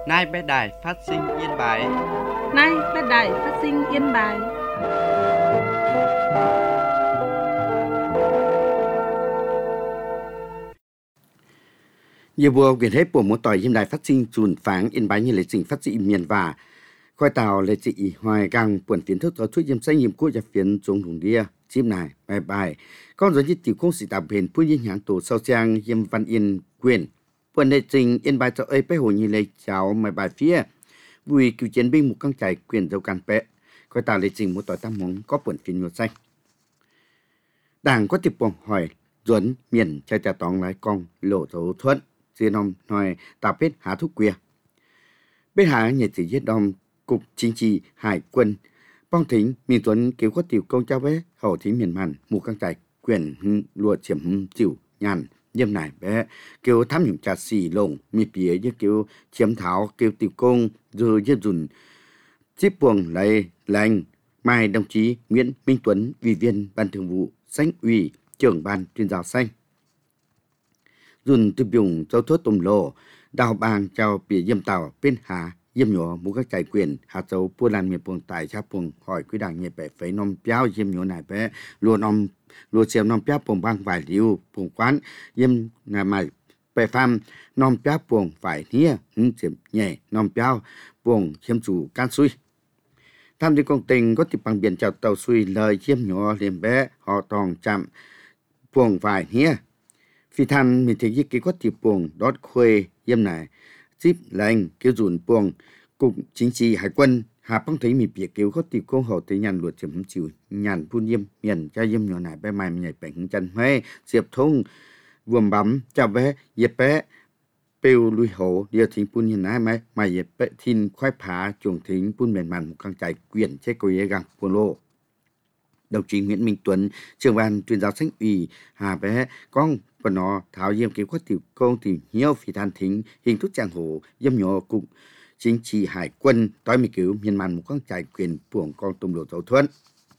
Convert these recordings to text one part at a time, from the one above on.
Nay bé đài phát sinh Yên Bái. Nay bé đài phát sinh Yên Bái. Nhiều buổi quyền hết của một tỏi Yên Đài phát sinh chuồn pháng Yên Bái như lệ trình phát sinh miền và khoai tàu lệ trị hoài gang buồn phiến thức có thuốc yếm xanh yếm cua và phiến trống hùng đia chim này bài bài con rồi như tiểu công sĩ tạm bền phu nhiên hãng tổ sau trang yếm văn yên quyền buồn lệ trình Yên Bái cho ấy bé hồ như lệ chào mày bài phía vui cựu chiến binh một căng chạy quyền dâu can bé khoai tàu lệ trình một tỏi tam móng có buồn phiến nhuột xanh đảng có tiếp bổng hỏi duẩn miền trai trà tóng lái con lộ dấu thuận riêng ông nói tao biết há thuốc quia biết há nhà chỉ giết đom cục chính trị hải quân bong thính miền tuấn cứu có tiểu công cháu bé hậu thính miền màn mù căng trạch quyền lùa chiếm chịu nhàn đêm này bé kêu tham nhũng trà xì lồng mi phía như kêu chiếm tháo kêu tiểu công rồi như dùn chip buồng lại lành mai đồng chí Nguyễn Minh Tuấn ủy viên ban thường vụ Xanh ủy trưởng ban tuyên giáo xanh dùn từ dùng châu thuốc tùm lồ đào bang chào bìa diêm tàu bên hà diêm nhỏ muốn các trại quyền hà châu pua lan miền buồng tài cha buồng hỏi quý đảng nhẹ bẻ phải nom béo diêm nhỏ này bé lùa xem nom béo buồng bang vài liu buồng quán diêm ngày mai bẻ pham nom béo buồng vài nia diêm nhẹ nom béo buồng chiếm chủ can suy tham dự công tình có tiếp bằng biển chào tàu suy lời diêm nhỏ liền bé họ tòng chạm buồng vài nia phi than mình thấy cái có tiệp buồng đót khuê yếm này zip lành kêu dùn buồng cục chính trị hải quân hà băng thấy mình bị kêu có tiệp công hậu tới nhàn luật chấm chịu nhàn phun yếm miền cho yếm nhỏ này bé mai mình nhảy bảnh chân huế diệp thông vuông bấm chào bé dẹp bé bêu lui hổ điều thính phun hiện nay mấy mà dẹp bé thìn khoái phá chuồng thính phun miền màn một căng chạy quyển chế coi gang phun lô đồng chí Nguyễn Minh Tuấn trưởng ban tuyên giáo Xanh ủy hà bé con và nó tháo yếm kế quát tiểu công thì nhiều phi than thính hình thức trang hồ yếm nhỏ cục chính trị hải quân tối mi cứu miền màn một con trại quyền buồng con tùm lộ dấu thuận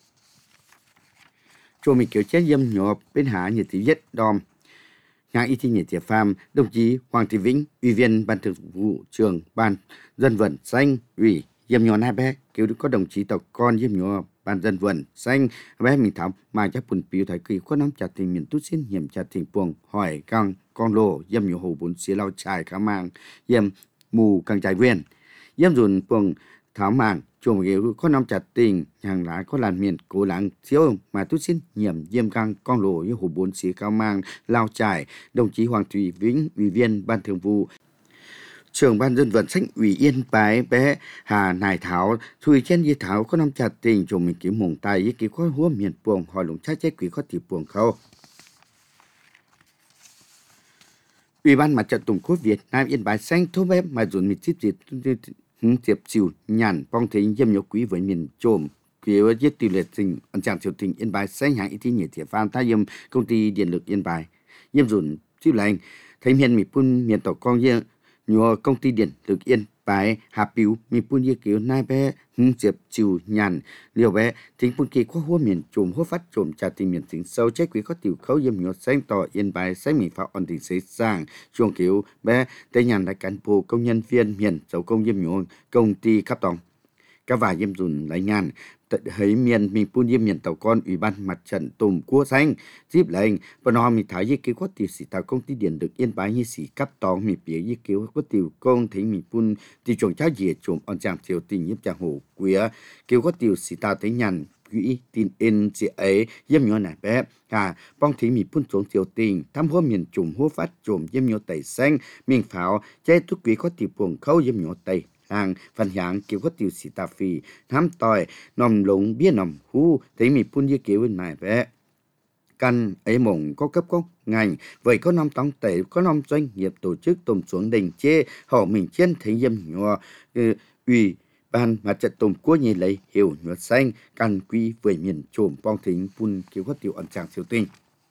cho mi cứu chết yếm nhỏ bên hạ nhiệt thị viết đom nhà y thi nhiệt thị pham đồng chí Hoàng Thị Vĩnh ủy viên ban thường vụ trưởng ban dân vận Xanh ủy yếm nhỏ hai bé cứu được có đồng chí tộc con yếm nhỏ ban dân vận Xanh bé mình thảo mà chắc bùn piu thái kỳ có nắm chặt tình miền tút xin hiểm chặt tình buồng hỏi căng con lô yếm nhiều hồ bốn xía lao trải khá mang yếm mù căng trải viên yếm dùn buồng thảo màng chuồng ghế có nắm chặt tình hàng lá có làn miền cố láng xíu mà tút xin hiểm yếm căng con lô yếm hồ bốn xía cao mang lao trải đồng chí Hoàng Thị Vĩnh ủy viên ban thường vụ trưởng ban dân vận Xanh ủy Yên Bái bé hà nài thảo thui chen y thảo có nắm chặt tình chồng mình kiếm mồng tay y kiếm có húa miền buồng hỏi lùng trái trái quỷ có tiệp buồng khâu ủy ban mặt trận Tổ quốc Việt Nam Yên Bái Xanh thô bé mà dồn mình tiệp chịu nhàn phong thế yếm nhớ quý với miền trộm kiểu giết tỷ lệ tình ẩn trạng triều tình Yên Bái Xanh hãng y thi nhiệt thiệp phan ta yếm công ty điện lực Yên Bái yếm dồn chịu lành thấy miền mi pun miền tổ con yếm nhờ công ty điện lực Yên Bái hạ biểu mi pun ye kiểu nai bé diệp chịu nhàn liều bé tính pun kỳ có húa miền trộm húa phát trộm trà tình miền tỉnh sâu trái quý có tiểu khấu yếm nhọ xanh tỏ Yên Bái xanh mi phao on tình xây sang chuồng kiểu bé tây nhàn đại cán bộ công nhân viên miền dầu công yếm nhọ công ty khắp tòng các vài yếm dùn lấy ngàn thấy miền mình pun yếm miền tàu con ủy ban mặt trận Tổ quốc Xanh tiếp lệnh và nó mình thấy cái quát tiểu sĩ tàu công ty điện lực Yên Bái như sĩ cấp tòng mình bịa như kiểu quát tiểu công thấy mình pun tiểu trồng trái dẻ trồng on chàng tiểu tình yếm chàng hồ quía kiểu quát tiểu sĩ tàu thấy nhàn quỹ tin in chị ấy yếm nhỏ này bé bong thấy mình pun trồng tiểu tình thăm hố miền trồng hố phát trồng yếm nhỏ tẩy xanh miền pháo trái thuốc quỹ quát tiểu buồng khâu yếm nhỏ tẩy hàng phần hạng kiểu có tiểu sĩ tà phi nắm tỏi nòm lũng bia nòm hú thấy mi phun như kiểu bên này bé căn ấy mộng có cấp có ngành vậy có năm tông tệ có năm doanh nghiệp tổ chức tôm xuống đình chê họ mình trên thấy yếm nhỏ ủy ban mặt trận Tổ quốc như lấy hiểu nhỏ xanh căn quy về miền trộm bong thính phun kiểu có tiểu ẩn trạng siêu tinh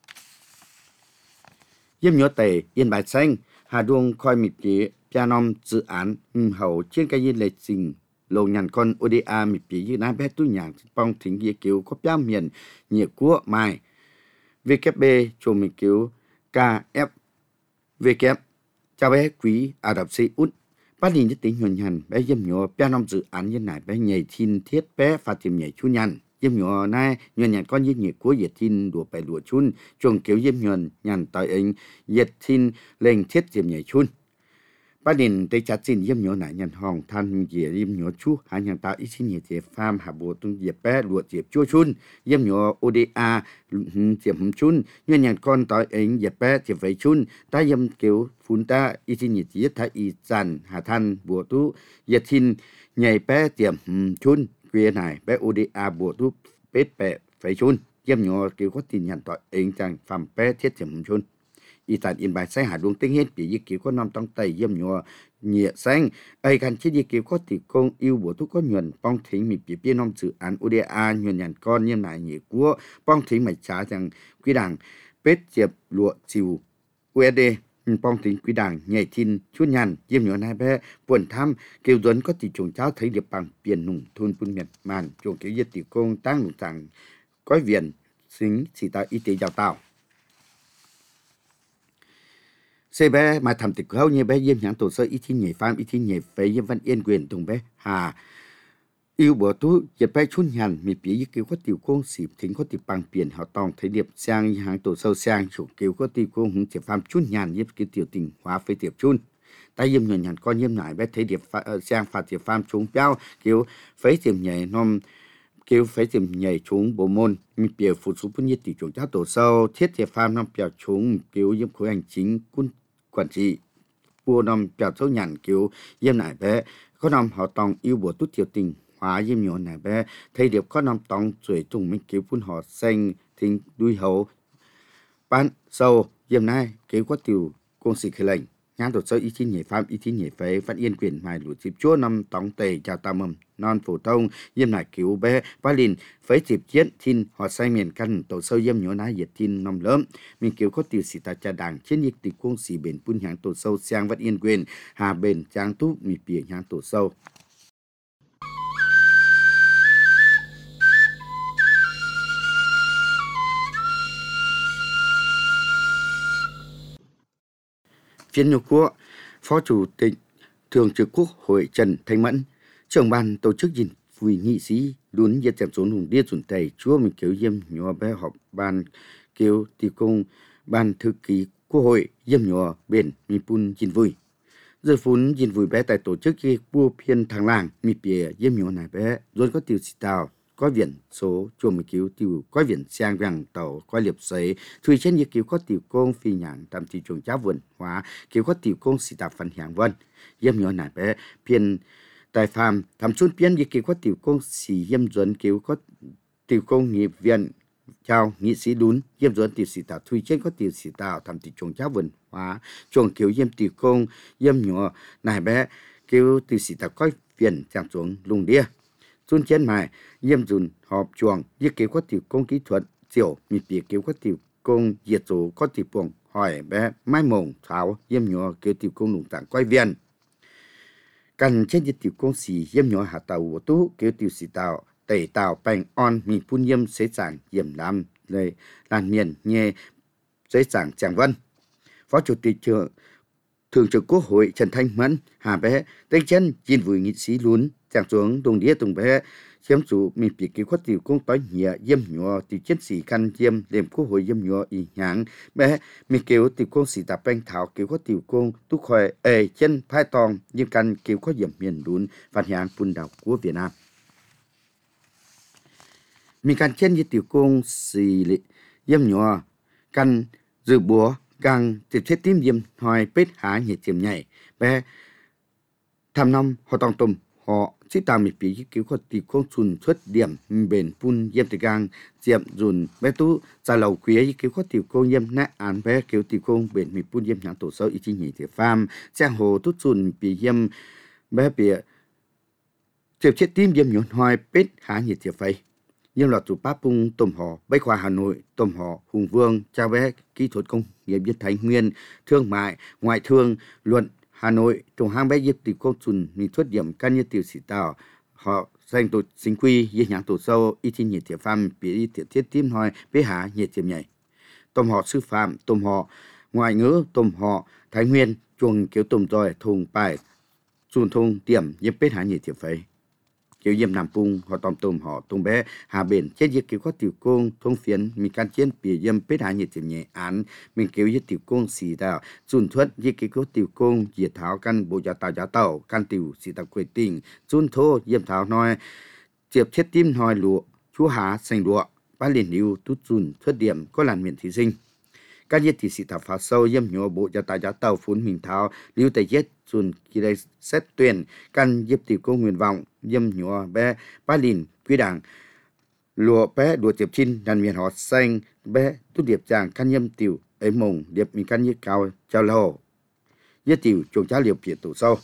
yếm nhỏ tệ Yên Bái Xanh Hà Đuông coi mịp chế pianom dự án hậu trên cái lệ trình lầu nhàn con ODA mịp chế như nãy bé tôi nhàng bong thính kia kiểu có piao miền nhiệt của mai VKB cho mình kiểu KF VK chào bé quý Ả Rập Xê Út Bác đi nhất tính nhuận nhằn bé dâm nhỏ bé năm dự án như này bé nhảy thiên thiết bé phát tìm nhảy chú nhằn dâm nhỏ này nhuận nhằn con nhiệt nhiệt của nhiệt thiên đùa bài đùa chun chuồng kiểu dâm nhuận nhằn tại anh nhiệt thiên lên thiết tìm nhảy chun bác đình tới chặt xin dâm nhỏ này nhằn hòn than dìa dâm nhỏ chú hai nhằn tạo ít xin nhiệt thiệp farm hạ bộ tung diệp bé đùa diệp chua chun dâm nhỏ ODA diệp chun nhuận nhằn con tại anh diệp bé diệp vậy chun ta dâm kiểu phun ta ít xin nhiệt thiệp thái y dàn hạ than bộ tu nhiệt thiên nhảy bé tiệm chun quyền này bé ODA bộ tu bết bé phải chun dâm nhỏ kiểu có tin nhận tại anh chàng phạm bé thiết tiệm chun y tàn in bài sai hà đuông tiếng hết bị kiểu có năm trong tay dâm nhỏ nhẹ xanh ai cần chỉ kiểu có tỷ công yêu bộ tu có nhuận bong thính mình bị biên năm dự án ODA nhuận nhận con như này nhẹ của bong thính mày trả rằng quý đảng bết diệp lụa chiều USD bong thính quý đảng nhảy thiên chút nhàn dâm nhỏ này bé buồn tham kêu duấn có tỷ trùng cháu thấy điệp bằng biển nùng thôn bún nhật màn trùng kiểu diệt tỷ công tăng nùng rằng có viện xính chỉ ta y tế đào tạo xe bé mà thầm tịch hậu như bé diêm nhãn tổ sơ ít thi nhảy pham ít thi nhảy phế diêm văn yên quyền tùng bé hà yêu bộ tú giật bé chun nhàn mi bị kêu có tiểu công xịp thính có tiểu bằng biển họ tòng thấy điệp sang hàng tổ sâu sang chủ kêu có tiểu công hứng chỉ pham chun nhàn giúp cái tiểu tình hóa phế tiểu chun tay diêm nhàn nhàn con diêm nải bé thấy điệp sang phạt tiểu pham chúng béo kêu phế tiểu nhảy nom kêu phế tiểu nhảy chúng bộ môn mi biểu phụ số phân nhiệt tiểu chúng cháu tổ sâu thiết tiểu pham nom biểu chúng kêu diêm khối hành chính quân quản trị vua năm biểu số nhàn kêu diêm nải bé có năm họ tòng yêu bộ tút tiểu tình hóa diêm nhỏ nải bé thấy điệp có năm tòng tuổi trùng mình kêu phun họ xanh thính đuôi hậu ban sâu diêm này kêu có tiểu công sĩ khởi lệnh nhãn tổ sơ ý chí nhảy pham ý chí nhảy phế phát yên quyền mài lụt dịp chúa năm tòng tề chào tà mầm non phổ thông diêm nải cứu bé ba lìn phế dịp chiến thiên họ say miền căn tổ sơ diêm nhỏ nái diệt thiên năm lớn mình cứu có tiểu sĩ ta cha đảng chiến dịch tịch công sĩ bền phun nhãn tổ sâu sang phát yên quyền hà bền trang túc mì bìa nhãn tổ sâu phiên nhục quốc Phó Chủ tịch Thường trực Quốc hội Trần Thanh Mẫn, trưởng ban tổ chức gìn vui nghị sĩ luôn nhiệt chạm xuống hùng địa chuẩn tây chúa mình kiểu diêm nhỏ bé họp ban kiểu tỷ công ban thư ký Quốc hội diêm nhỏ biển mi pun gìn vui. Giờ phun gìn vui bé tại tổ chức khi bua phiên thằng làng mi bìa diêm nhỏ này bé rồi có tiêu xì tàu có viện số chùa mình cứu tiêu có viện sang vàng tàu có liệp giấy tùy trên như cứu có tiểu công phi nhàng tạm thị trường cháo vườn hóa cứu có tiểu công xì tạp phần hàng vân diêm nhỏ này bé phiên tại farm thầm xuân phiên như cứu có tiểu công xì diêm duẩn cứu có tiểu công nghiệp viện chào nghị sĩ đún diêm duẩn tiểu xì tạp tùy trên có tiểu xì tàu thầm thị trường cháo vườn hóa chuồng cứu diêm tiểu công diêm nhỏ này bé cứu tiểu xì tạp có viện chạm xuống lùng đĩa xuân trên mài diêm dùn họp chuồng như kiểu có tiểu công kỹ thuật tiểu mi bìa kiểu có tiểu công diệt số có tiểu buồng hỏi bé mai mồng tháo diêm nhỏ kiểu tiểu công lùng tảng quay viên cần trên như tiểu công xì diêm nhỏ hạ tàu tú kiểu tiểu xì tàu tẩy tàu bành on mi phun diêm xế sảng diêm làm lời làn miền nhẹ xế sảng chẳng vân Phó Chủ tịch Thường trực Quốc hội Trần Thanh Mẫn hà bé tay chân gìn vui nghị sĩ luôn chẳng xuống đồng đĩa tùng bé chiếm chủ mình bị cứu có tiểu công tối nhẹ diêm nhỏ tiểu chiến sĩ căn diêm đêm Quốc hội diêm nhỏ ý nhãn bé mình cứu tiểu công sĩ tạp banh thảo cứu có tiểu công tu khỏe chân phai tòng diêm căn cứu có diệm miền lún phản nhãn phun đảo của Việt Nam mình căn chân như tiểu công sĩ diêm nhỏ căn dự búa càng tiếp chết tim diêm hỏi bết há nhiệt diêm nhảy bé tham năm họ tòng tùm họ chỉ tạm bị bị cứu có tỷ công xuân xuất điểm bền phun diêm tây gang diệm dùn bé tú ra lầu quý cứu có tỷ công diêm nã án bé cứu tỷ công bền bị phun diêm nhãn tổ sâu ý chí nhị thiệp pham giang hồ tút xuân bị diêm bé bị tiếp chết tim diêm nhọn hỏi bết há nhiệt thiệp phây nhưng là tụ báp pung tôm họ bách khoa Hà Nội tôm họ Hùng Vương trao bé kỹ thuật công nghiệp nhất Thái Nguyên thương mại ngoại thương luận Hà Nội trồng hang bé dịch tiểu công xuân mình xuất điểm căn như tiểu sĩ tàu họ danh tổ chính quy như nhãn tổ sâu y thi nhiệt thiệp phàm bị thiệt thiết tim hỏi bé há nhiệt thiệp nhảy tôm họ sư phạm tôm họ ngoại ngữ tôm họ Thái Nguyên chuồng kiểu tôm rồi thùng bài chun thung tiệm yếm bết hạ nhị thiệp phấy kiểu yếm nằm pung họ tôm họ tung bé hà bền chết yếm kiểu có tiểu công thông phiến mình can chiến bìa yếm bết hạ nhị thiệp nhẹ án mình kiểu yếm tiểu công xì đào chun thuất yếm kiểu có tiểu công diệt tháo căn bộ giá tàu căn tiểu xì tàu quê tình chun thô yếm tháo nói chiệp chết tim hỏi lụa chú há xanh lụa ba liền lưu tút chun thuất điểm có làn miệng thí sinh các yết thì sĩ thảo phá sâu yếm nhỏ bộ giá tàu phun mình tháo lưu tay yết chun kỳ đây xét tuyển căn yếp tiểu công nguyện vọng yếm nhỏ bé ba liền quý đảng lụa bé đùa tiệp chinh đàn miền họ xanh bé tu điệp chàng căn yếm tiểu ấy mông điệp mình căn yết cao chào lầu yết tiểu chuồng cháo liều phía tổ sâu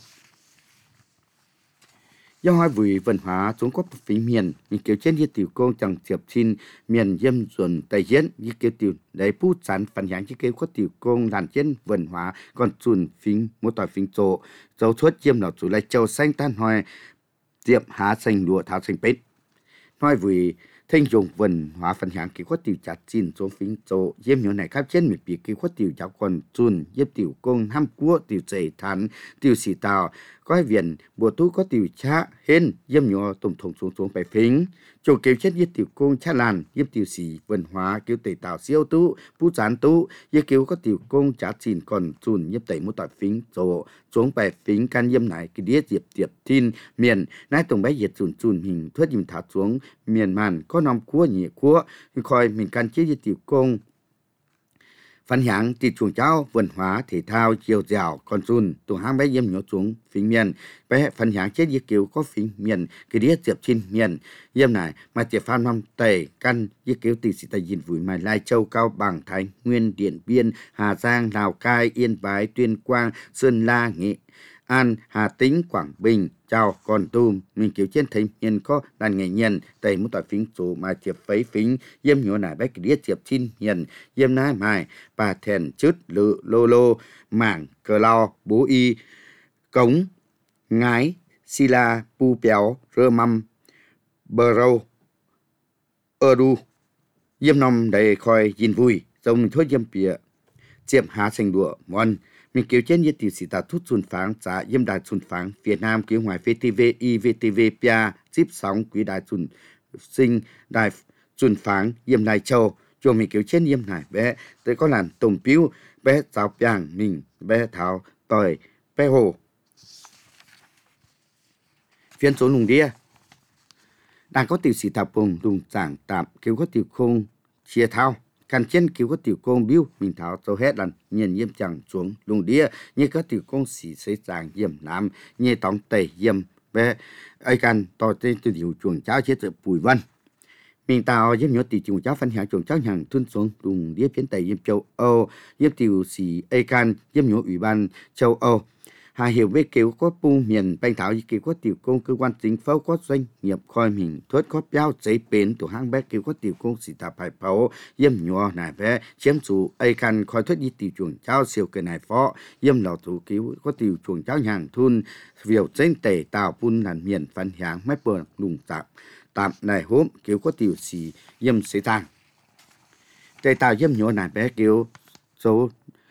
do hai vị văn hóa Trung Quốc phí miền mình kiểu trên yết tiểu công chẳng tiệp chinh miền yếm chuẩn tây yết yết kiểu tiểu để pu sản phản响chỉ kêu có tiểu công đàn trên văn hóa còn chuẩn phím một tỏi phím chỗ dấu thuất yếm nào chủ lại châu xanh tan hoài tiệm há xanh lụa tháo xanh pết nói vì thanh dùng văn hóa phản响kêu có tiểu chặt chín số phím chỗ yếm nhỏ này khắp trên mình bị kêu có tiểu giáo còn chuẩn yếm tiểu công ham cua tiểu dày thán tiểu xì tàu có viện bộ tú có tiểu cha hên yếm nhỏ tùng thùng xuống bài phím chỗ kêu chết yết tiểu công cha làn yếm tiểu xì văn hóa kêu tẩy tàu siêu tú pu chán tú yếm kêu có tiểu công trả chín còn chuẩn yếm tẩy một tỏi phím chỗ xuống bài phím can yếm này cái đĩa diệp tin miền nãy tùng bái diệt chuẩn hình thuất yếm thả xuống miền màn có nòng cua nhẹ cua khỏi mình can chế yết tiểu công phản响thì chuồng cháu văn hóa thể thao chiều dẻo con chun tụi hang bé yếm nhỏ xuống phím miền bé phản响chết yết kiểu có phím miền cái đĩa diệp trên miền yếm này mà tiệp phan năm tẩy căn yết kiểu từ sĩ tài dìn vùi mai Lai Châu Cao Bằng Thái Nguyên Điện Biên Hà Giang Lào Cai Yên Bái Tuyên Quang Sơn La Nghệ An Hà Tĩnh Quảng Bình Chào Con Tum mình kiểu trên thấy miền có đàn nghệ nhân tẩy một tỏi phím chỗ mà tiệp phấy phím yếm nhỏ này bé cái đĩa diệp trên miền yếm nái mai bà thèn chứt lự lô lô mảng cờ lao bố y cống ngái xì la pu béo rơ măm bờ râu ơ đu yếm nòng đầy khoi dìn vui dòng thuốc yếm bìa chiếm há xanh đùa mòn mình kiểu trên yết tiểu sĩ ta thút xuân pháng trả yếm đài xuân pháng Việt Nam kiểu ngoài VTV IVTV Pia chip sóng quý đài xuân sinh đài xuân pháng yếm Lai Châu cho mình kiểu trên yếm này bé tới có làn tùng piu bé giáo piang mình bé tháo tỏi bé hồ phiên số lùng đĩa đang có tiểu sĩ thảo bùng lùng giảng tạm kiểu có tiểu không chia thao căn trên kiểu có tiểu công biêu mình tháo cho hết lần nhìn yếm chẳng xuống lùng đĩa như có tiểu công xỉ xây giảng yếm nam như tòng tẩy yếm bé ai căn to trên từ điều chuồng cháo chế tự Bùi Văn mình tao yếm nhỏ tiểu chuồng cháo phân hạng chuồng cháo hàng thun xuống lùng đĩa phiến tây yếm châu Âu yếm tiểu xỉ ai căn yếm nhỏ ủy ban châu Âu Hà hiểu với kiểu có pu miền banh thảo kiểu có tiểu công cơ quan chính phủ có doanh nghiệp coi mình thuất có béo giấy bền tổ hang bé kiểu có tiểu công sĩ tạp phải pháo yếm nhỏ này bé chiếm chủ ai căn coi thuất đi tiểu chuồng cháo siêu cái này phó yếm lò thủ kiểu có tiểu chuồng cháo hàng thun việc danh tẩy tạo pun làn miền phân hàng mấy bờ lùng tạm này hôm kiểu có tiểu sĩ yếm sĩ tang tẩy tạo yếm nhỏ này bé kiểu số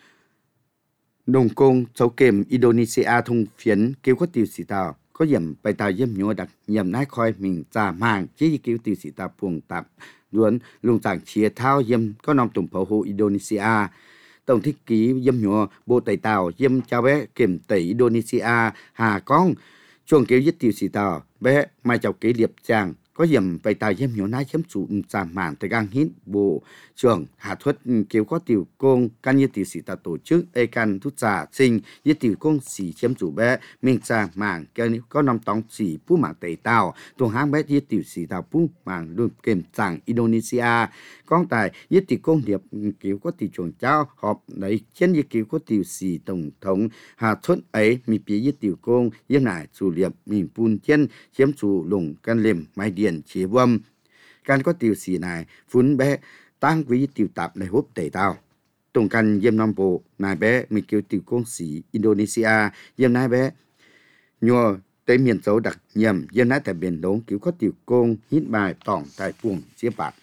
Đồng công châu kềm Indonesia thùng phiến kêu có tiểu sĩ tàu có điểm bài tàu yếm nhỏ đặc nhầm nái khoi mình trả màng chỉ kêu tiểu sĩ tàu buông tạm luôn lùng giảng chia thao yếm có nòng tổng phổ hộ Indonesia tổng thiết ký yếm nhỏ bộ tẩy tàu yếm chào bé kiểm tẩy Indonesia Hà Con chuồng kêu yết tiểu sĩ tàu bé mai chào kế liệp chàng có điểm bài tàu yếm nhỏ nái chấm chủ trả màng tới gang hít bộ trường hạ thuất kêu có tiểu công căn như tiểu sĩ ta tổ chức ai căn thút trả sinh như tiểu công sĩ chiếm chủ bé mình trả mảng kêu có nằm tóng sĩ pu mảng tẩy tàu tổ hang bé như tiểu sĩ ta pu mảng luôn kèm chẳng Indonesia con tài như tiểu công điệp kêu có tiểu chuồng cháo họp đấy trên như kêu có tiểu sĩ tổng thống hạ thuất ấy mi phía như tiểu công như nải chủ liệp mình pun trên chiếm chủ lùng căn liềm mai điền chế vâm căn có tiểu sĩ này phun bé tăng quý tiểu tạp này hốp tẩy tàu tổng căn yếm năm bộ nài bé mình kêu tiểu công sĩ Indonesia yếm nái bé nhua tới miền châu đặc nhầm yếm nái tại biển đông cứu có tiểu công hít bài tỏng tại buồng chia bạc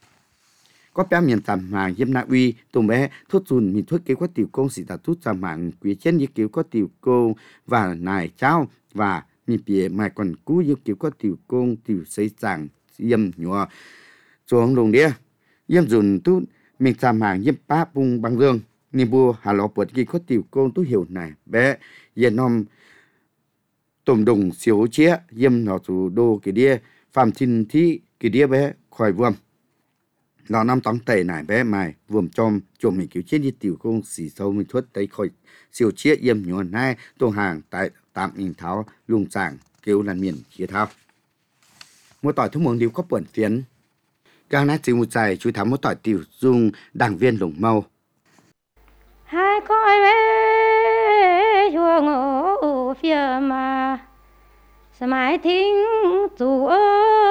có bé miền tầm hàng yếm nái uy tổng bé thuốc chun mình thuốc kêu có tiểu công sĩ ta thuốc tầm hàng quý trên như kêu có tiểu công và nài trao và mi bìa mai còn cú yêu kiểu có tiểu công tiểu xây chẳng yếm nhua xuống lùng đĩa yếm dùn tu mình làm hàng yếm ba bung bằng dương ni bùa hà lọ bột kia có tiểu công tu hiểu này bé yên nom tôm đồng xíu chia yếm nó chủ đô cái đĩa phạm thiên thi cái đĩa bé khỏi vuông nó năm tống tệ này bé mày vuông chôm mình kiểu chết đi tiểu công xì sâu mình thoát tới khỏi xíu chia yếm nhua này tô hàng tại tạm in tháo lùng chẳng kêu là miền chia thao một tỏi thông muốn điều có buồn phiến cao nát chỉ một dài chú tháo một tỏi tiểu dung đảng viên lủng mâu hai coi bé chuông ở phía mà sải thính dù ơ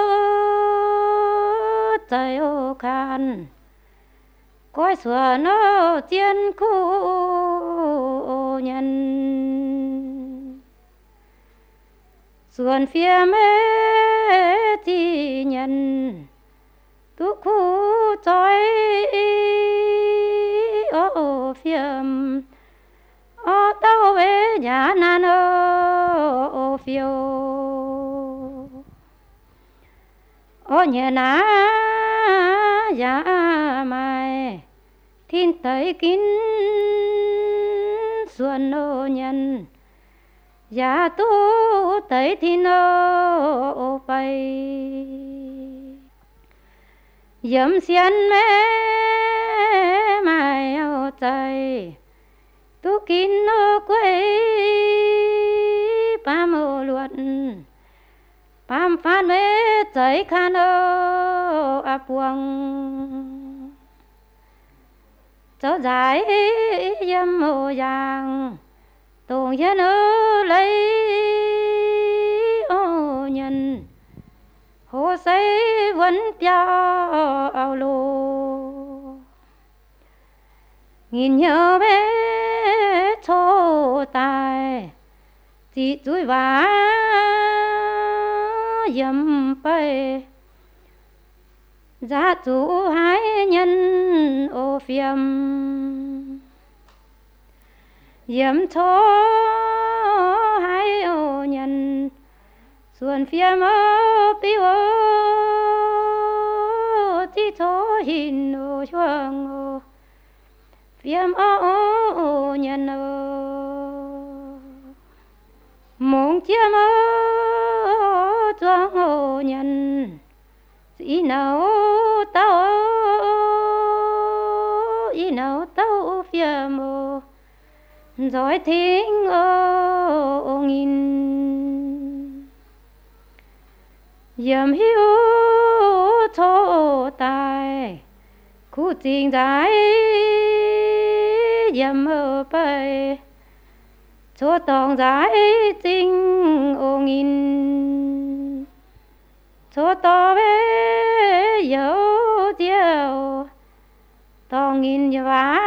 trời ô khan coi sửa nó tiên khu nhân xuân phía mê thì nhân tu khu trói ô phiêm ô tao về nhà nan ô phiêu ô nhà ná nhà mai thiên tới kín xuân ô nhân giá tu tới thì nô bay dầm xiên mê mai ô tay tu kín nô quê bám ô luận bám phát mê tới khan ô áp buông cho dài dầm ô giang tùng dân ơ lấy ô nhân hồ xây vẫn piao ao lô nghìn nhớ bé thô tài chỉ tuổi vá dầm bay giá chủ hai nhân ô phiêm yếm thô hai ô nhân xuân phiêm ô piu ô tí thô hin ô chuông ô phiêm ô nhân ô mong chiêm ô chuông ô nhân ý nào tao ý nào tao phiêm ô rồi thính ô nghìn yếm hiu thô tài khu tình dài yếm mơ bay cho tòng dài tình ô nghìn cho to bé dấu tiêu tòng nghìn vá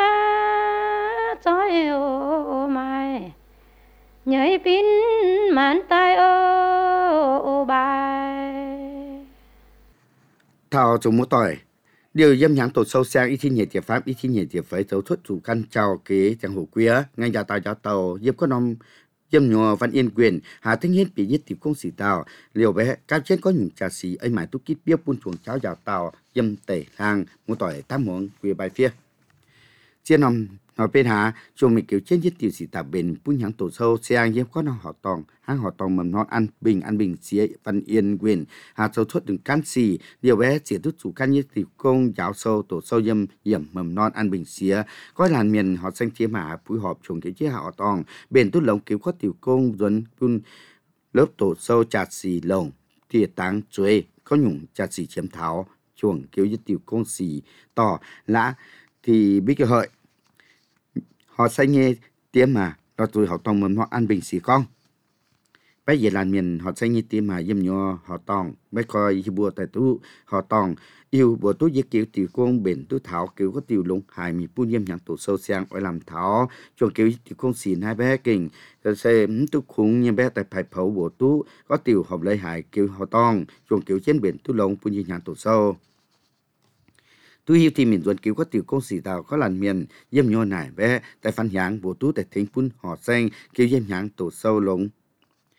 trói ô mai nhảy pin màn tay ô bài thảo chúng một tỏi điều dâm nhãn tổ sâu sang ít thiên nhiệt địa pháp ít thiên nhiệt địa phải dấu xuất chủ căn chào kế chẳng hổ quía ngay nhà tàu dâm có nom dâm nhùa văn yên quyền hà thanh hiến bị giết tìm công sĩ tàu liều bé cao chết có những trà sĩ ấy mãi tu kít biết buôn chuồng cháo giàu tàu dâm tẩy hàng một tỏi tam muỗng quỳ bài phía chia nằm nói bên hà chuồng mình kiểu chết giết tiểu sĩ tàu bền buôn nhãn tổ sâu sang dâm có nom họ tòng hang họ tòng mầm non ăn bình xía văn yên quyền hà dấu xuất đừng can xì liều bé chỉ tút chủ căn giết tìm công giáo sâu tổ sâu dâm yểm mầm non ăn bình xía có làn miền họ xanh chia mà phối hợp chuồng kiểu chế họ tòng bền tút lồng kiểu có tiểu công dần buôn lớp tổ sâu chặt xì lồng thì táng chuối có nhung chặt xì chiếm tháo chuồng kiểu như tiểu công xì tỏ lã thì biết cái hợi họ xanh nghe tiếng mà đó rồi họ tòng mầm họ ăn bình xì con bây giờ làn miền họ xanh như tiếng mà dâm nho họ tòng mấy coi bùa tại tu họ tòng yêu bùa tu giết kiểu tiểu công bền tu tháo kiểu có tiểu lông hài mi buôn yếm nhang tổ sâu sang ở làm tháo chuồng kiểu tiểu công xì hai bé kinh rồi xem tu khung như bé tại phải phẫu bùa tu có tiểu hợp lấy hài kiểu họ tòng chuồng kiểu trên biển tu lông buôn yếm nhang tổ sâu tu hiu thì miền ruộng kiểu có tiểu công xì tàu có làn miền yếm nho nải bé tại phan giang bùa tu tại thính phun họ xanh kiểu yếm nhang tổ sâu lông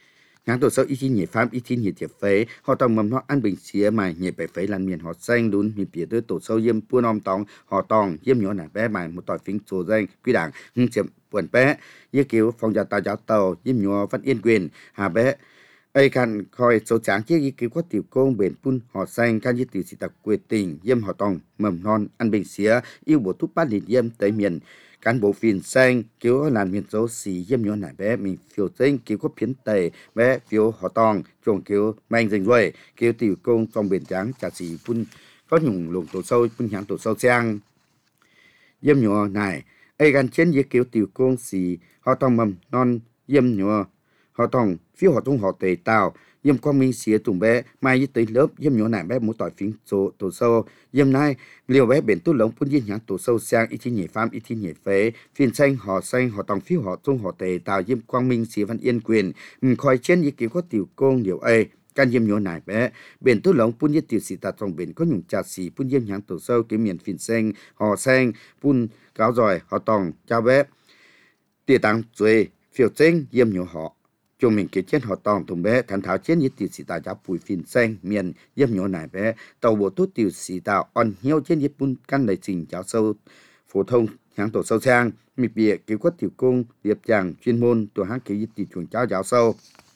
Nhãn tổ sâu ít thi nhảy pháp ít thi nhảy tiệp phế họ tòng mầm nó ăn bình xía mài nhảy bẻ phế lan miền họ xanh đún miền phía tới tổ sâu yếm buôn om tòng họ tòng yếm nhỏ nải bé mài một tỏi phím số danh quy đảng hưng chậm buồn bé yếm cứu phòng giáo tàu yếm nhỏ văn yên quyền hà bé ai can coi số tráng chiếc yếm cứu có tiểu công bền phun họ xanh can yếm tiểu sĩ tập quê tình yếm họ tòng mầm non ăn bình xía yêu bộ thuốc bát liền yếm tới miền cán bộ phiền xanh cứu làn miền số xì yếm nhỏ nải bé mình phiêu tinh cứu có phiến tề bé phiêu họ tòng trồng cứu mang dành rồi cứu tiểu công trong bền trắng trả xì phun có nhung lùng tổ sâu phun nhãn tổ sâu sang yếm nhỏ này ai gan trên yếm cứu tiểu công xì họ tòng mầm non yếm nhỏ họ tòng phiêu họ tung họ tề tàu yếm quang minh xía tùng bé mai yếm tới lớp yếm nhỏ nải bé một tỏi phiến số tổ sâu yếm này liều bé biển tu lồng phun yếm nhãn tổ sâu sang ít thi nhảy pham ít thi nhảy phế phiên xanh họ tòng phiêu họ tung họ tề tàu yếm quang minh xía văn yên quyền khỏi trên yếm cứu có tiểu công điều ai can yếm nhỏ nải bé biển tu lồng phun yếm tiểu sĩ ta trong biển có nhung trà xì phun yếm nhãn tổ sâu cái miền phiên xanh họ xanh phun cáo giỏi họ tòng chào bé tiề tăng chuối phiêu xanh yếm nhỏ họ chúng mình kết chết họ tòng thùng bé thành tháo chết như tiểu sĩ ta giáo bùi phiền xanh miền yếm nhỏ nải bé tàu bộ tốt tiểu sĩ ta on hiếu chết yếm phun căn đầy trình giáo sâu phổ thông nhãn tổ sâu sang mịp bìa cứu quất tiểu công điệp chàng chuyên môn tổ hãng cứu tiểu chuồng cháu giáo sâu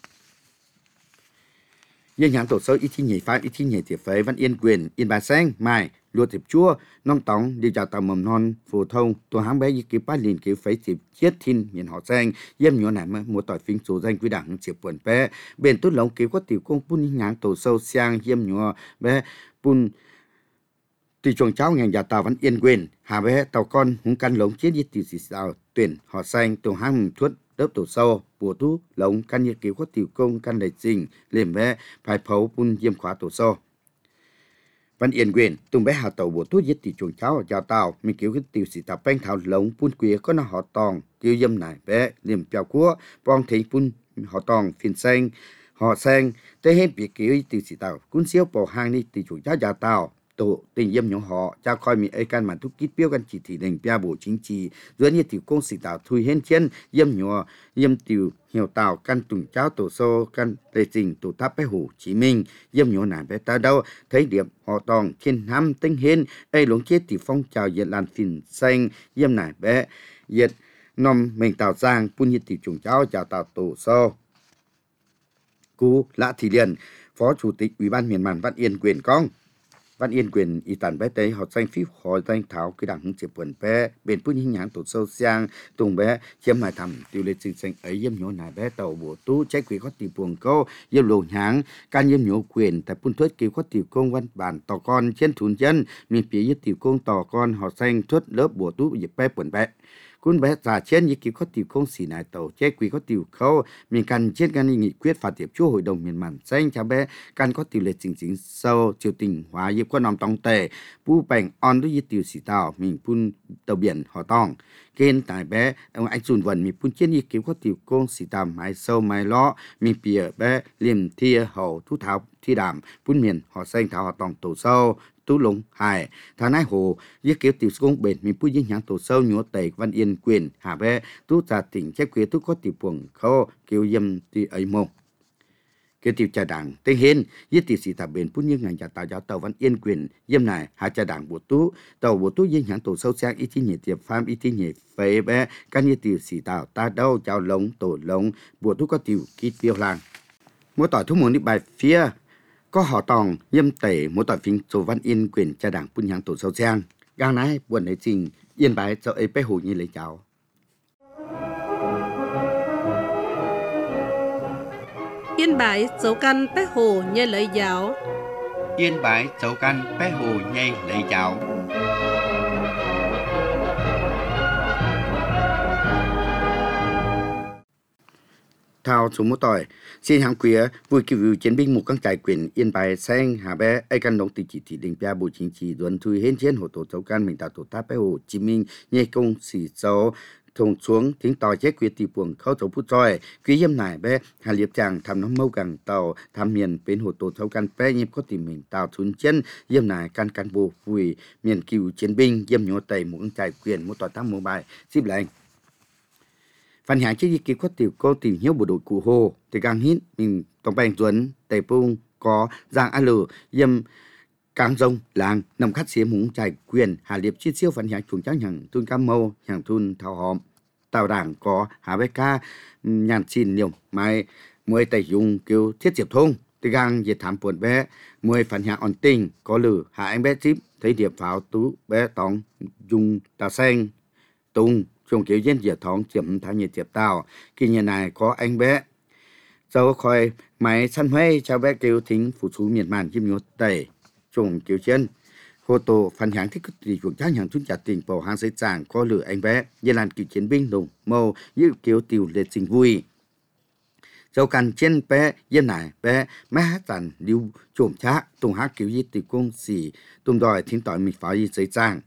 yên nhãn tổ sâu ít thi nhảy phá ít thi nhảy tiệp phế văn yên quyền yên bà xanh mai lúa tiệp chua non tóng đi chào tàu mầm non phổ thông tổ hãng bé cứu bát liền cứu phế tiệp chiết thiên miền họ xanh yếm nhỏ nải một tỏi phím số danh quy đảng tiệp quần bé bên tốt lồng cứu quất tiểu công phun nhãn tổ sâu sang yếm nhỏ bé phun tỷ chuồng cháu ngành nhà tàu văn yên quyền hà bé tàu con húng căn lống chết như tỷ sĩ tàu tuyển họ xanh tổ hãng thuất đớp tổ sâu bùa tú lống căn nhiệt cứu có tiểu công căn đầy trình liềm bé phải phấu phun diêm khóa tổ sâu văn yên quyền tung bé hà tàu bùa tú giết tỷ chuồng cháu chào tàu mình cứu cái tiểu sĩ tàu banh thảo lống phun quía có nó họ tòng cứu diêm này bé liềm bèo cua bong thấy phun họ tòng phiền xanh họ xanh tới hết bị cứu tiểu sĩ tàu cuốn xíu bỏ hàng đi tỷ chuồng cháu chào tàu tổ tình yếm nhỏ họ cha coi mi ai can mà thúc kít biểu can chỉ thị định bia bộ chính trị giữa như tiểu công sĩ tạo thui hên trên yếm nhỏ yếm tiểu hiểu tạo can tùng cháu tổ sô can tề trình tổ tháp bé Hồ Chí Minh yếm nhỏ nản bé ta đâu thấy điểm họ tòng thiên ham tinh hên ai lống chết tiểu phong trào diệt làn phìn xanh yếm nản bé diệt nom mình tạo giang phun nhiệt tiểu trùng cháu chào tạo tổ sô cú Lã Thị Liền phó chủ tịch ủy ban miền màn Văn Yên quyền con Văn Yên quyền y tàn bé tế họ danh phí họ danh thảo cái đảng hứng chịu buồn bé bên phút hình nhãn tổ sâu sang tùng bé chiếm lại thầm tiêu lệ sinh sinh ấy yếm nhổ nải bé tàu bộ tú trái quỷ có tỷ buồn câu yếm lồn nhãn can yếm nhổ quyền tại phun thuết kêu có tỷ công văn bản tò con trên thùn chân mình phía yếm tỷ công tò con họ danh thuết lớp bộ tú dịp bé buồn bé cuốn bé giả trên như kiểu có tiểu công xỉ nải tàu trái quỷ có tiểu khâu mình cần trên gan nghị quyết phạt tiệp chúa hội đồng miền màn xanh cho bé cần có tiểu lệ chính sâu triều tình hóa yếm có nòng tòng tề pu bành on đối với tiểu sĩ tàu mình phun tàu biển họ tòng kênh tại bé ông anh xuân vần mình phun trên như kiểu có tiểu công xỉ tàu mái sâu mái ló mình bìa bé liềm thia hậu thu thảo thi đàm phun miền họ xanh thảo họ tòng tổ sâu tú lũng hải thà nái hồ giết kéo tiểu công bền mình phu nhãn tổ sâu nhúa tề Văn Yên quyền hà bé tú trà tỉnh trái quế tú có tiểu buồng khâu kêu dâm ti ấy mông kêu tiểu trà đảng tên hiền giết tiểu sĩ tà bền phu như ngành nhà tàu giáo tàu Văn Yên quyền dâm này hà trà đảng bộ tú tàu bộ tú giết nhãn tổ sâu sang ít thi nhẹ tiệp pham ít thi nhẹ phê bé can như tiểu sĩ tàu ta đâu chào lống tổ lống bộ tú có tiểu kít tiêu làng mỗi tỏi thuốc muốn đi bài phía có họ tòng yếm tể mỗi tỏi phim số Văn Yên quyền cha đảng phun nhang tổ sâu sang gang nái buồn ấy trình yên bái cho ấy bé hồ như lấy cháu Yên bái dấu căn bé Hồ như lấy giáo Yên bái dấu căn bé Hồ nhây lấy cháu thao số một tỏi xin hàng quía vui cứu chiến binh một các trại quyền yên bài xanh hà bé ai căn đóng chỉ thị định bia bộ chính trị duẩn thui hên chiến hồ tổ châu can mình tạo tổ tháp bé Hồ Chí Minh nhây công sĩ số thùng xuống tiếng tỏi chết quyết tỷ buồng khâu châu phút roi quý yếm nải bé hà liệp chàng thăm nó mâu càng tàu thăm miền bên hồ tổ châu can bé nhịp có tìm mình tạo thun chân yếm nải can can bộ vui miền cứu chiến binh yếm nhô tây một trại quyền một tỏi tháp mobile ship lệnh phần hàng chế kỹ có tiểu cô tiểu hiếu bộ đội cụ hồ thì càng hít mình tổng bèn tuấn tề pung có giang a lử yêm càng rông làng nằm khát xía múng trải quyền hà liệp chiết siêu phần hàng chuồng trắng hàng thun cam mâu hàng thun thảo hòm tàu đảng có hà bê ca nhàn xin nhiều mai mười tẩy dùng kêu thiết diệp thông thì gang về thảm buồn bé mười phần hàng on tình có lử hạ anh bé chip thấy điệp pháo tú bé tóng dùng tà xanh tung chung kiểu dân diệt thống chiếm thảo nhiệt diệp tàu khi nhà này có anh bé dâu khỏi máy săn huê cho bé kêu thính phụ chú miền màn chim nhốt tẩy chung kiểu chân hồ tổ phần hàng thích thì chuồng trắng hàng chúng trả tình bầu hàng xây tràng có lửa anh bé như làn cựu chiến binh đồng mâu như kiểu tiểu lệ trình vui dâu cằn trên bé dân này bé má hát tàn lưu trộm chác tung hát kiểu như từ công xỉ tung đòi thính tỏi mình phá y xây tràng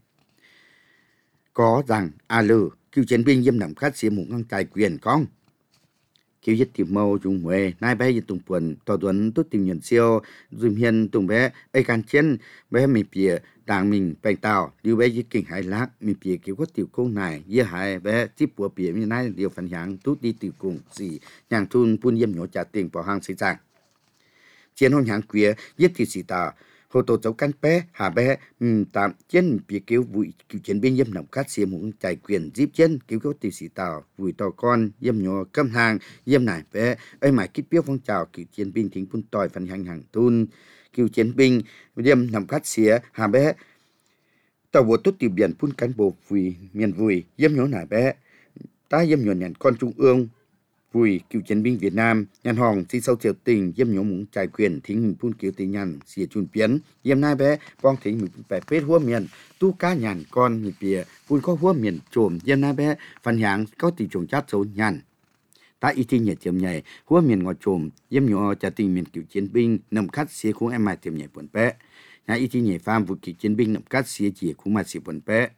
có rằng a lử cựu chiến binh dâm nằm khát xía mũ ngang tài quyền con kiểu nhất tiểu mâu dùng huệ nai bé như tùng quần tòa tuấn tốt tìm nhận siêu dùm hiền tùng bé ấy can chiến bé mình bìa đảng mình bèn tàu lưu bé như kinh hải lác mình bìa kiểu có tiểu công này như hai bé tiếp bùa bìa như nai điều phần hàng tốt đi tiểu cùng gì nhàng thun buôn yếm nhỏ trả tiền bỏ hàng xây trang chiến hôn hàng quía nhất thì xì tà hồ tổ cháu căn bé hà bé tạm chân bị kéo vùi cựu chiến binh dâm nằm cát xìa muốn chạy quyền díp chân kéo kéo tiểu sĩ tàu vùi tàu con dâm nhỏ câm hàng dâm nải bé ấy mãi kích biết phong trào cựu chiến binh thính phun tỏi phần hàng hàng thun cựu chiến binh dâm nằm cát xìa hà bé tàu bộ tốt tiểu biển phun cán bộ vùi miền vùi dâm nhỏ nải bé ta dâm nhỏ nhàn con trung ương vùi cựu chiến binh Việt Nam nhàn hòn si sâu triều tình dâm nhóm muốn trải quyền thính mình phun kiểu tình nhàn xìa chun biến dâm nai bé bong thính mình bẻ phết hua miền tu cá nhàn con nhịp bìa phun có hua miền trộm dâm nai bé phần hàng có tỷ trồng chát xấu nhàn ta y thi nhẹ tiệm nhảy hua miền ngọt trộm dâm nhỏ trả tình miền cựu chiến binh nằm khát xìa cũng em mai tiệm nhảy buồn bé nhà y thi nhảy pham vùi cựu chiến binh nằm khát xìa chỉ cũng mà xìa buồn bé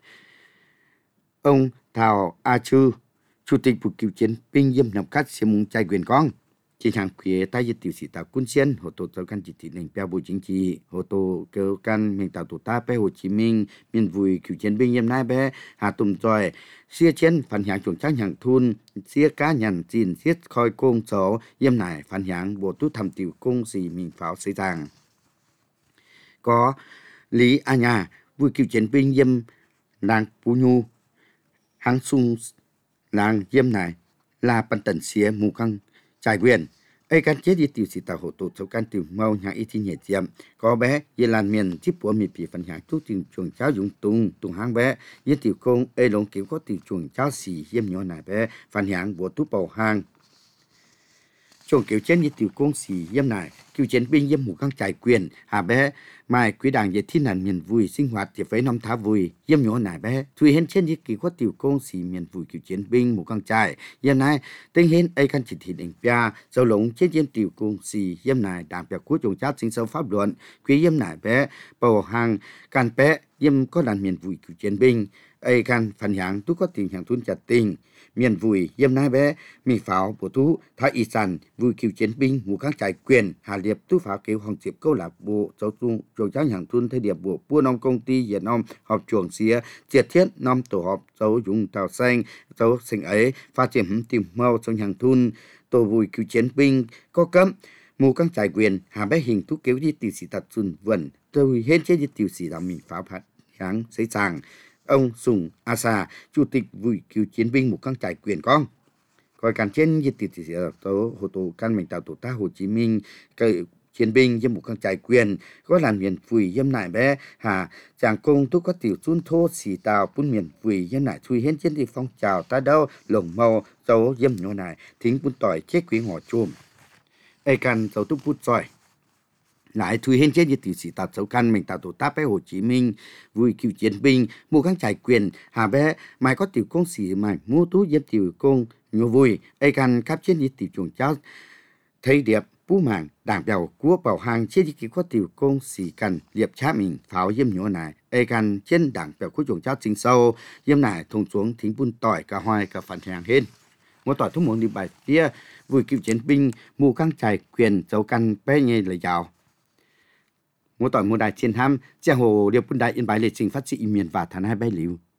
ông Thảo A Chư chủ tịch của cựu chiến binh dâm nằm cát xìa muốn trai quyền con chỉ hàng khía tay dịch tiểu sĩ tạo quân chiến hồ tổ giáo căn chỉ thị nền bèo bộ chính trị hồ tổ kêu căn miền tạo tổ ta bé Hồ Chí Minh miền vùi cựu chiến binh dâm nai bé hà tùng tròi xia chiến phần hàng chuồng trắng hàng thun xia cá nhằn chín xia khoi công số dâm nải phần hàng bộ tú thầm tiểu công gì mình pháo xây giang có Lý A Nhà vùi cựu chiến binh dâm nàng Pú Nhu hàng sung làng dâm này là bản tần xía mù căng trải quyền ấy can chết đi tiểu sĩ tàu hộ tổ châu can tiểu mâu nhà y thi nhẹ tiệm có bé ye lan miền tiếp của miền phía phần hàng chút tiền chuồng cháo dùng tung hang bé ye tiểu công ấy lồng kiểu có tiểu chuồng cháo xì dâm nhỏ này bé phần hàng bộ tú bầu hang chuồng kiểu chết như tiểu công xì dâm này cựu chiến binh dâm mù căng trải quyền hà bé mai quý đảng về thiên nạn miền vui sinh hoạt thì phải năm thá vui dâm nhỏ nải bé tùy hên trên như kỳ có tiểu công xì miền vui cựu chiến binh mù căng trải dâm này tên hên ấy căn chỉ thị định bia dầu lống trên dâm tiểu công xì dâm này đảm bảo cuối trồng chát sinh sâu pháp luận quý dâm nải bé bầu hàng can bé dâm có đàn miền vui cựu chiến binh ấy căn phần hàng tú có tình hàng thun chặt tình miền vui dâm nai bé mì pháo bộ tú thái y sản vui cựu chiến binh mù căng trải quyền hà liệp tú pháo kêu hồng diệp câu lạc bộ cháu trung chuồng cháu hàng thun thay điệp bộ buôn nông công ty việt nam họp chuồng xía triệt thiết năm tổ họp cháu dùng tàu xanh cháu sinh ấy phát triển tìm mâu trong hàng thun tổ vui cựu chiến binh có cấm mù căng trải quyền hà bé hình tú kéo đi tiểu sĩ thật xuân vẩn tôi hết chết đi tiểu sĩ làm mì pháo phạt hàng xây sàng ông Sùng A Sa chủ tịch vui cựu chiến binh mù căng trải quyền con coi cán trên như tiểu sĩ tố hồ tổ can mình tạo tổ ta Hồ Chí Minh cựu chiến binh dâm mù căng trải quyền có làm miền phùi dâm nại bé hà chàng công tú có tiểu chun thô xì tàu bún miền phùi dâm nại chui hết trên đi phong trào ta đâu lồng màu dấu dâm nhỏ này thính bún tỏi chết quý ngõ chôm ai can dấu tú bút giỏi lại thui hên chết như tiểu sĩ tạo dấu căn mình tạo tổ ta bé Hồ Chí Minh vui cựu chiến binh mù căng trải quyền hà bé mai có tiểu công xì mày mua tú dâm tiểu công nhiều vui ai can cáp chết như tiểu chuồng cháu thấy đẹp bú màng đảng bèo cua bảo hàng trên đi có tiểu công xì cần liệp chá mình pháo dâm nhỏ này ai can trên đảng bèo của chuồng cháu chính sâu dâm này thùng xuống thính bún tỏi cả hoài cả phản hàng hết một tỏi thúc muốn đi bài kia vui cựu chiến binh mù căng trải quyền dấu căn bé nhê lời chào một tỏi một đài chiến ham giang hồ điệp quân đại yên bái lịch trình phát triển miền và thản hai bay liu